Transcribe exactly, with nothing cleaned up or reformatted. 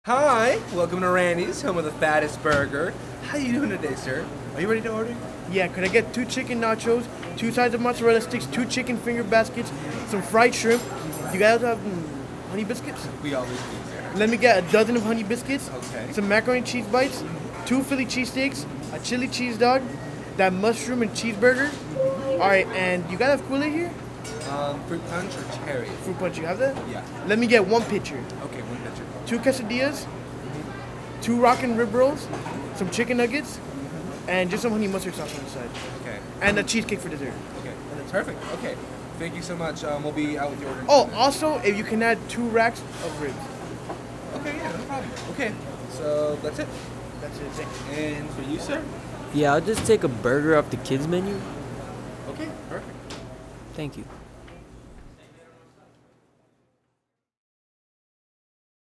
Hi, welcome to Randy's, home of the fattest burger. How you doing today, sir? Are you ready to order? Yeah, could I get two chicken nachos, two sides of mozzarella sticks, two chicken finger baskets, some fried shrimp? You guys have mm, honey biscuits? We always do, sir. Let me get a dozen of honey biscuits, Okay. some macaroni and cheese bites, two Philly cheesesteaks, a chili cheese dog, that mushroom and cheeseburger. All right, and you guys have Kool-Aid here? Um, fruit punch or cherry? Fruit punch, you have that? Yeah. Let me get one pitcher, Okay, one pitcher. two quesadillas, two rockin' rib rolls, some chicken nuggets, and just some honey mustard sauce on the side, Okay. and a cheesecake for dessert. Okay. Perfect. Okay. Thank you so much. Um, we'll be out with the order. Oh, also, if you can add two racks of ribs. Okay, yeah, no problem. Okay. So that's it. That's it. Thanks. And for you, sir? Yeah, I'll just take a burger off the kids menu. Okay, perfect. Thank you.